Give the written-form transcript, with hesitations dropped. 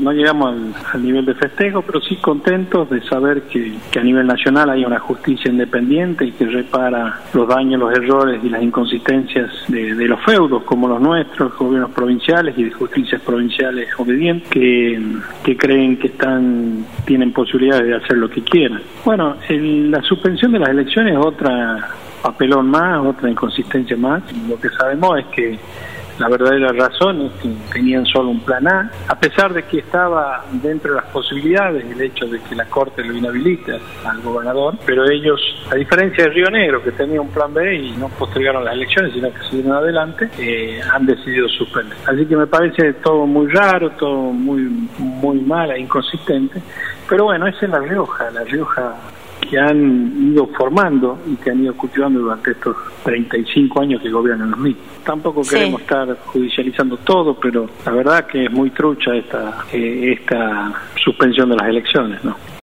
no llegamos al nivel de festejo, pero sí contentos de saber que a nivel nacional hay una justicia independiente y que repara los daños, los errores y las inconsistencias de los feudos como los nuestros, gobiernos provinciales y de justicias provinciales obedientes que creen que tienen posibilidades de hacer lo que quieran. Bueno, la suspensión de las elecciones es otra papelón más, otra inconsistencia más. Lo que sabemos es que la verdadera razón es que tenían solo un plan A pesar de que estaba dentro de las posibilidades el hecho de que la Corte lo inhabilite al gobernador, pero ellos, a diferencia de Río Negro, que tenía un plan B y no postergaron las elecciones, sino que siguieron adelante, han decidido suspender. Así que me parece todo muy raro, todo muy mal e inconsistente, pero bueno, esa es La Rioja que han ido formando y que han ido cultivando durante estos 35 años que gobiernan los mismos. Tampoco queremos estar judicializando todo, pero la verdad que es muy trucha esta suspensión de las elecciones, ¿no?